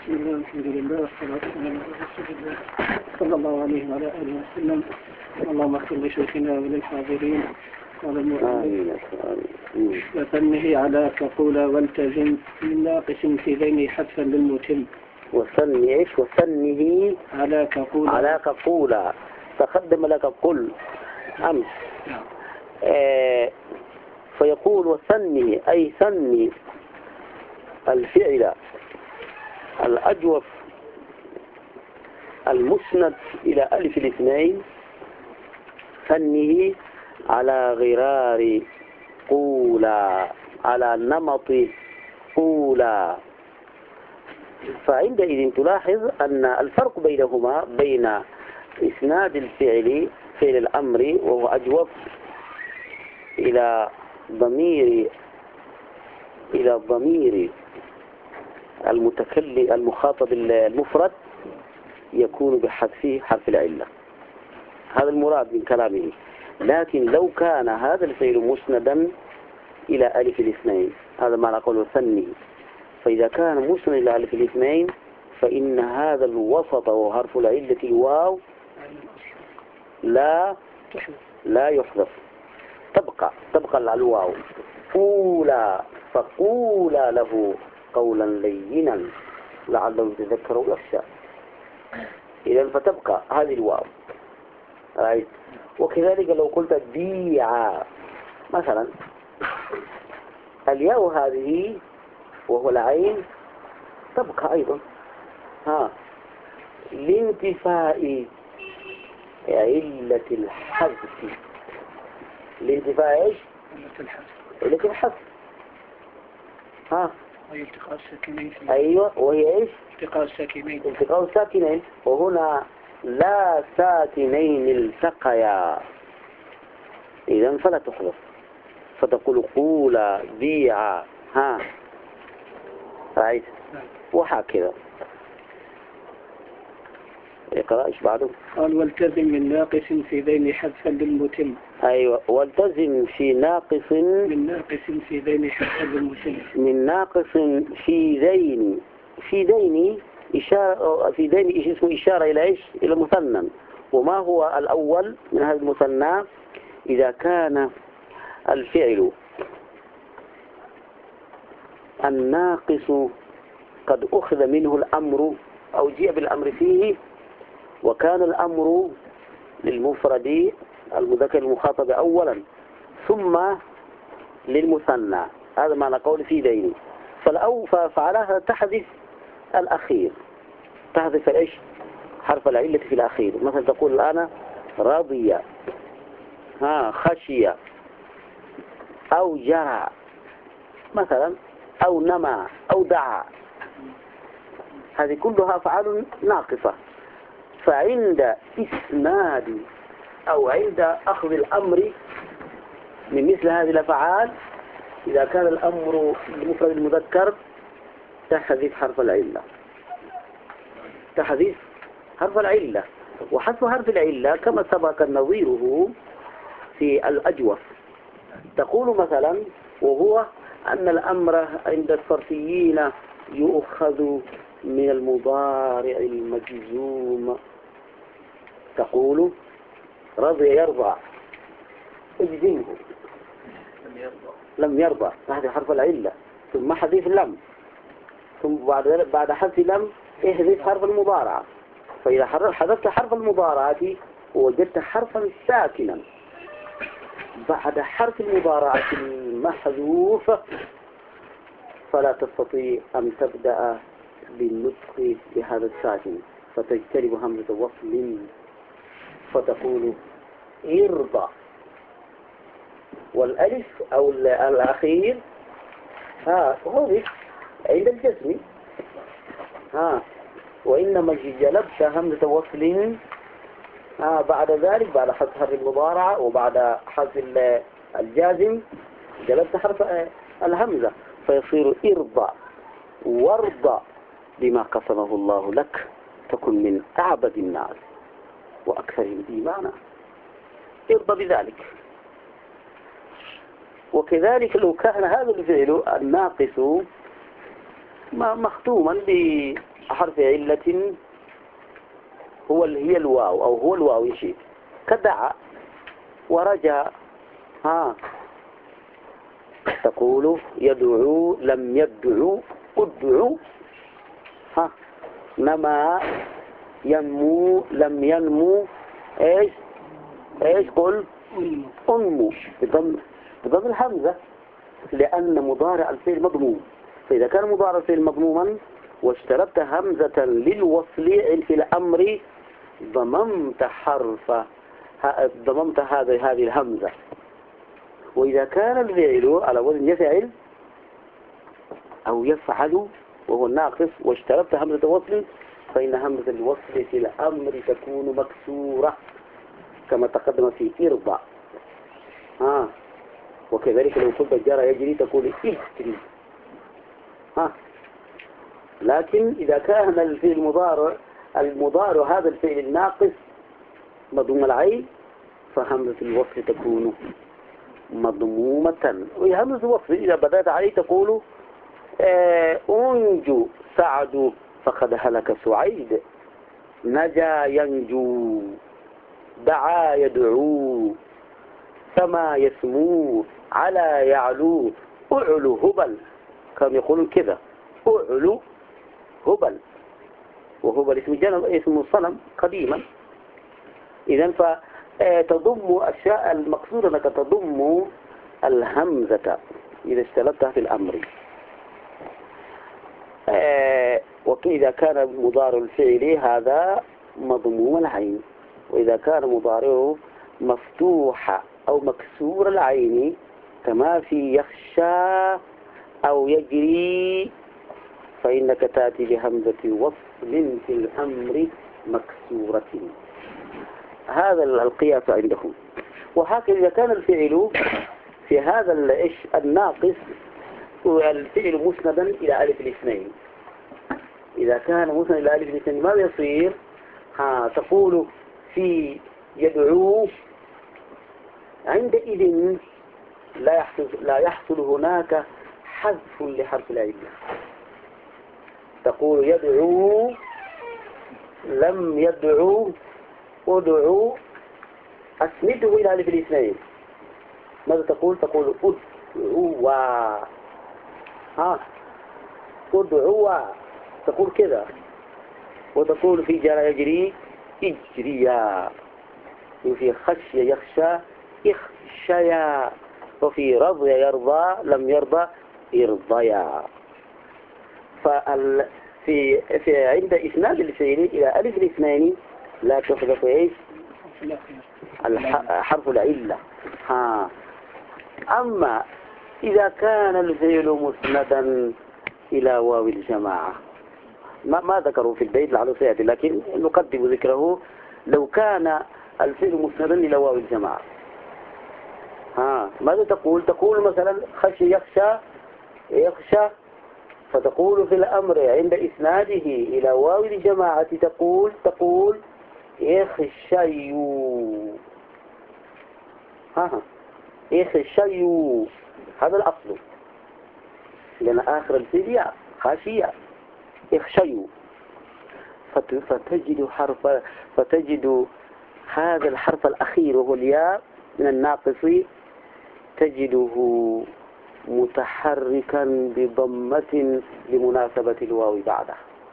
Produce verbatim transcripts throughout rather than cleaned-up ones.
بسم الله الحمد لله والصلاة والسلام على رسول الله صلى الله عليه وعلى آله وسلم. اللهم اغفر لشيخنا وللحاضرين. قال المؤلف وثنه على كقول والتزم من ناقص في ذين حذفا للمتم. وثني ايش؟ وثنه على كقول على كقول تقدم لك قل أمس. آه فيقول وثني أي ثني الفعل الأجوف المسند إلى ألف الاثنين ثنه على غرار قولا على نمط قولا. فعندئذ تلاحظ أن الفرق بينهما بين إسناد الفعل فعل الأمر وهو أجوف إلى ضمير إلى ضمير المتكلم المخاطب المفرد يكون بحذف حرف العلة. هذا المراد من كلامه. لكن لو كان هذا الفعل مسندا إلى ألف الاثنين هذا ما نقول ثني. فإذا كان مسند إلى ألف الاثنين فإن هذا الوسط وحرف العلة الواو لا لا يحذف، تبقى تبقى الواو. قولا فقولا له قولا لينا لعله يتذكر ويخشى. إذا فتبقى هذه الواو. رأيت؟ وكذلك لو قلت بيع مثلا الياء هذه وهو العين تبقى أيضا ها لانتفاء علة الحذف. لانتفاء ايش؟ علة الحذف. علة الحذف ها وهي التقاء الساكنين. أيوة وهي ايش؟ التقاء الساكنين. التقاء الساكنين. وهنا لا ساكنين التقيا إذا فلا تحذف فتقول قولا بيع ها. رأيت؟ وهكذا. اقرأ ايش بعده؟ قال والتزم من ناقص في ذين حذفا للمتم. ايوه والتزم في ناقص من ناقص في ذين حذفا للمتم. من ناقص في ذين في ذين إشارة في ذين إيش اسمه إشارة إلى إيش؟ إلى مثنى. وما هو الأول من هذا المثنى؟ إذا كان الفعل الناقص قد أخذ منه الأمر أو جاء بالأمر فيه وكان الأمر للمفرد المذكر المخاطب أولا ثم للمثنى. هذا معنى قول في ذين. فالأو فعلها تحذف الأخير، تحذف إيش؟ حرف العلة في الأخير. مثلا تقول الآن رضي ها خشية أو جرى مثلا أو نمى أو دعا. هذه كلها أفعال ناقصة. فعند إسناد أو عند أخذ الأمر من مثل هذه الأفعال إذا كان الأمر المفرد المذكر تحذف حرف العلة. تحذف حرف العلة. وحذف حرف العلة كما سبق نظيره في الأجوف. تقول مثلا وهو أن الأمر عند الصرفيين يؤخذ من المضارع المجزوم. تقول رضي يرضى اجزمه لم يرضى هذا حرف العلة. ثم حذف لم ثم بعد بعد حذف لم احذف حرف المضارعة. فإذا حذفت حرف المضارعة وجدت حرفا ساكنا بعد حرف المضارعة المحذوف فلا تستطيع أن تبدأ بالنطق بهذا الساكن فتجتنب همزة وصل فتقول ارضى. والألف أو الأخير ها هو عند الجسم ها وإنما جلبت همزة وصل ها بعد ذلك بعد حذف حرف المضارعة وبعد حذف الجازم جلبت حرف الهمزة فيصير ارضى وارضى بما قسمه الله لك تكن من أعبد الناس وأكثرهم إيمانا. ارضى بذلك. وكذلك لو كان هذا الفعل الناقص مختوما حرف علة هو اللي هي الواو أو هو الواو يشيء كدعا ورجع. ها تقول يدعو لم يدعو ادعو. ها نما ينمو لم ينمو ايش ايش قل انمو بضم بضم الهمزة لأن مضارع الفعل مضموم. فإذا كان مضارع الفعل مضموما واشتربت همزة للوصل في الأمر ضممت حرف ضممت هذه هذه الهمزة. وإذا كان الفعل على وزن يفعل أو يفعل وهو الناقص واشتربت همزة وصل فإن همزة الوصل في الأمر تكون مكسورة كما تقدم في إرضى. ها وكذلك لو كنت جرى يجري تقول اجري. ها لكن إذا كان الفعل المضارع المضارع هذا الفعل الناقص مضموم العين فهمزة الوصل تكون مضمومة. وهمزة الوصل إذا بدأت عليه تقول اه أنجو سعد فقد هلك سعيد، نجا ينجو، دعا يدعو، سما يسمو، على يعلو، أعلو هبل. كانوا يقولون كذا أعلو هبل، وهبل اسم جنب اسم صنم قديما. إذن فتضم أشياء المقصود أنك تضم الهمزة إذا استلبتها في الأمر. وإذا كان مضارع الفعل هذا مضموم العين، وإذا كان مضارعه مفتوح أو مكسور العين كما في يخشى أو يجري فإنك تأتي بهمزة وصل في الأمر مكسورة. هذا القياس عندهم. وهكذا إذا كان الفعل في هذا الناقص الفعل مسندا إلى ألف الاثنين، إذا كان مسندا إلى ألف الاثنين ماذا يصير؟ ها تقول في يدعو عندئذ لا يحصل لا يحصل هناك حذف لحرف العلة. تقول يدعو لم يدعو ادعو أسنده إلى ألف الاثنين. ماذا تقول؟ تقول ادعوا. ها ادعوا تقول كذا. وتقول في جرى يجري اجريا، وفي خشية يخشى اخشيا، وفي رضي يرضى لم يرضى ارضيا. فال في في عند إسناد الفعل إلى ألف الاثنين لا تحذف إيش؟ حرف العلة. ها أما إذا كان الفعل مسندا إلى واو الجماعة ما ما ذكروا في البيت لعله سيأتي، لكن نقدم ذكره. لو كان الفعل مسندا إلى واو الجماعة ها ماذا تقول؟ تقول مثلا خشي يخشى يخشى، فتقول في الأمر عند إسناده إلى واو الجماعة تقول تقول يخشيو. ها يخشيو هذا الأصل، لأن آخر الفعل خاشية يخشيو. فتجد حرف فتجد هذا الحرف الأخير وهو الياء من الناقص تجده متحركا بضمة لمناسبة الواو بعده.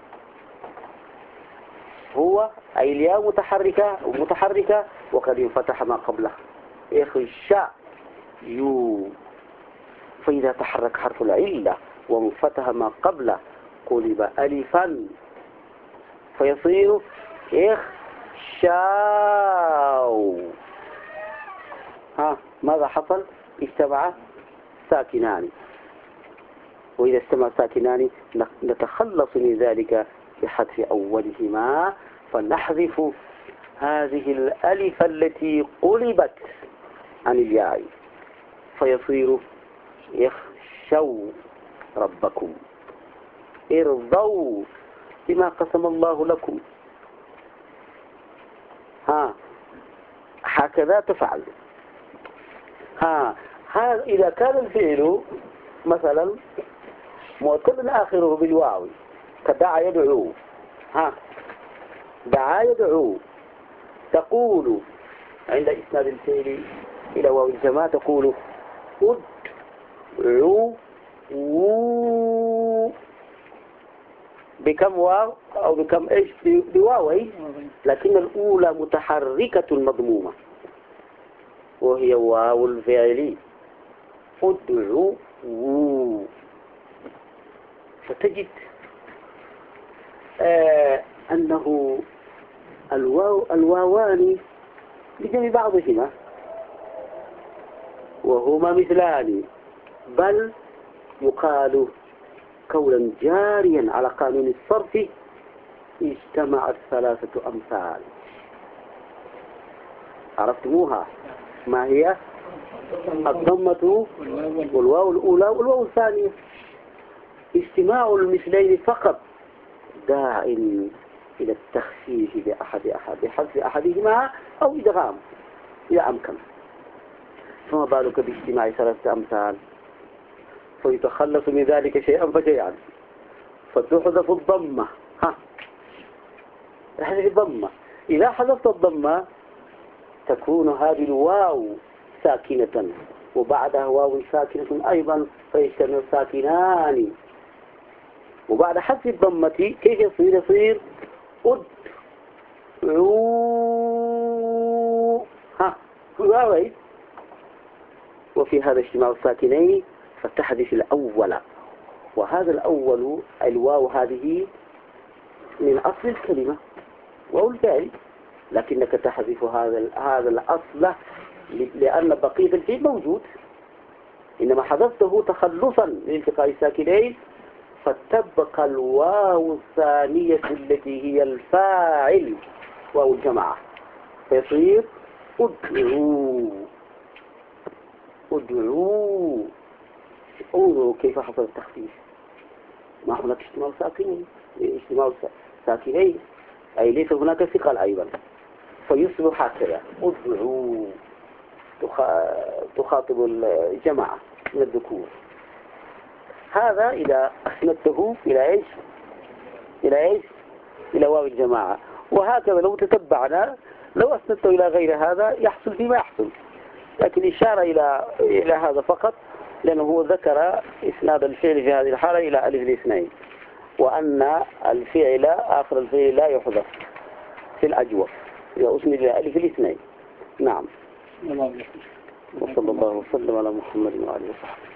هو أي الياء متحركة ومتحركة وقد انفتح ما قبله يخشى يو. فإذا تحرك حرف العلة وانفتح ما قبله قلب ألفا فيصير يخشاو. ها ماذا حصل؟ اجتمع ساكنان، وإذا اجتمع ساكنان نتخلص من ذلك بحذف أولهما فنحذف هذه الألف التي قلبت عن الياء فيصير يخشوا ربكم ارضوا بما قسم الله لكم. ها هكذا تفعل. ها هذا إذا كان الفعل مثلا معتل آخره بالواو كدعا يدعو. ها دعا يدعو. تقول عند إسناد الفعل إلى واو الجماعة تقول ادعو بكم واو أو بكم إيش بواوي، لكن الأولى متحركة مضمومة وهي واو الفعل ادعو. فتجد آه أنه الواو الواوان بجمع بعضهما وهما مثلان، بل يقال قولا جاريا على قانون الصرف اجتمعت ثلاثة أمثال. عرفتموها؟ ما هي؟ الضمة والواو الأولى والواو الثانية. اجتماع المثلين فقط داع إلى التخفيف بأحد أحد بحذف أحدهما أو إدغام إذا أمكن. فما بالك باجتماع ثلاثة أمثال؟ فيتخلص من ذلك شيئا فشيئا، فتحذف الضمة. ها تحذف الضمة. إذا حذفت الضمة تكون هذه الواو ساكنة وبعدها واو ساكنة أيضا فيجتمع ساكنان، وبعد حذف الضمة كيف يصير؟ يصير ادعو. ها واوي. وفي هذا اجتماع الساكنين فتحذف الأول، وهذا الأول الواو هذه من أصل الكلمة واو الفعل، لكنك تحذف هذا هذا الأصل لأن بقية الفعل موجود، إنما حذفته تخلصا لالتقاء الساكنين فتبقى الواو الثانية التي هي الفاعل واو الجماعة، فيصير ادعو. ادعو. انظروا كيف حصل التخفيف. ما هناك اجتماع ساكنين، اجتماع ساكنين أي ليس هناك ثقل أيضا، فيصبح هكذا ادعو تخاطب الجماعة من الذكور. هذا إذا أسندته إلى إيش؟ إلى إيش؟ إلى واو الجماعة. وهكذا لو تتبعنا لو أسندته إلى غير هذا يحصل فيما يحصل، لكن إشارة إلى إلى هذا فقط، لأنه هو ذكر إسناد الفعل في هذه الحالة إلى ألف الاثنين، وأن الفعل آخر الفعل لا يحذف في الأجوف إذا أسند إلى ألف الاثنين. نعم. وصلى الله وسلم على محمد وعلى آله وصحبه.